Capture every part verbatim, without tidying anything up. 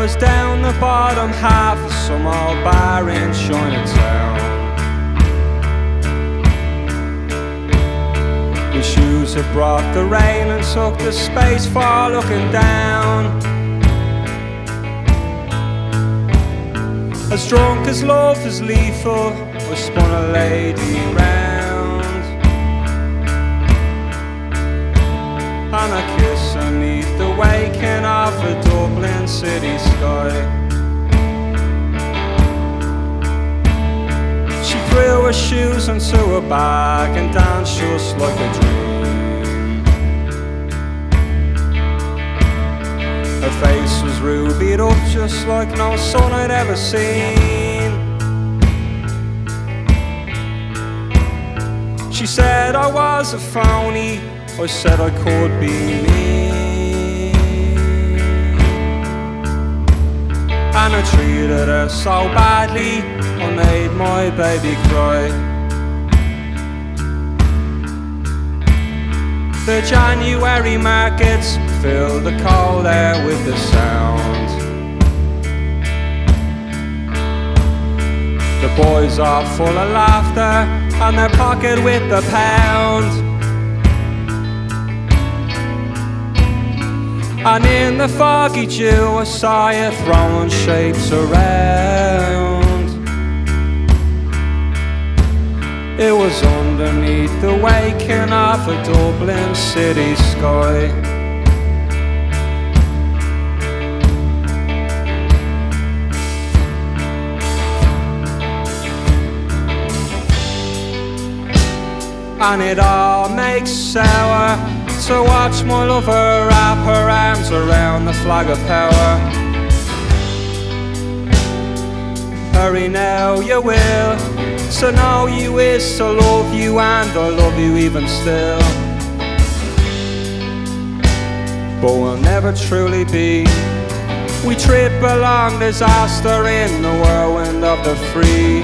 was down the bottom half of some old bar in Chinatown. My shoes had brought the rain and took the space for looking down. As drunk as love is lethal, I spun a lady round, and a kiss beneath the waking of a Dublin city sky. She threw her shoes into a bag and danced just like a dream. Her face was rubied up just like no sun I'd ever seen. She said I was a phony, I said I could be me, and I treated her so badly, I made my baby cry. The January markets filled the cold air with the sound. The boys are full of laughter and their pocket with the pound. And in the foggy dew I saw you throwing shapes around. It was underneath the waking of a Dublin city sky. And it all makes sour to watch my lover wrap her arms around the flag of power. Hurry now, you will. To know you is to love you, and I love you even still. But we'll never truly be. We trip along disaster in the whirlwind of the free.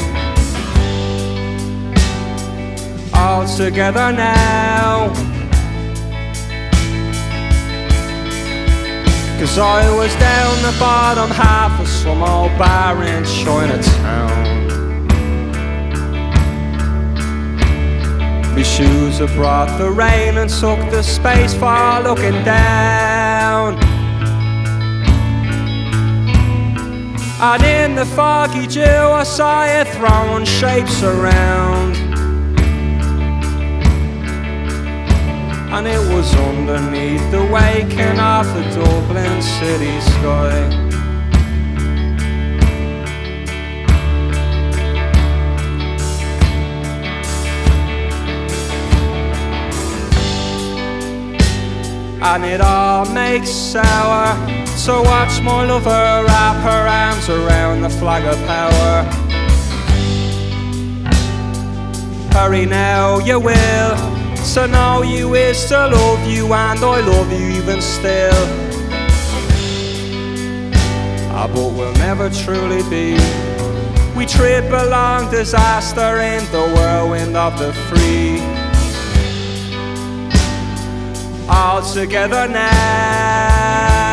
All together now, 'cause I was down the bottom half of some old bar in Chinatown. My shoes have brought the rain and took the space for looking down. And in the foggy dew I saw you throwing shapes around. And it was underneath the waking of the Dublin city sky. And it all makes sour to watch my lover wrap her arms around the flag of power. Hurry now, you will. To know you is to love you, and I love you even still. Ah, but we'll never truly be. We trip along disaster in the whirlwind of the free. All together now.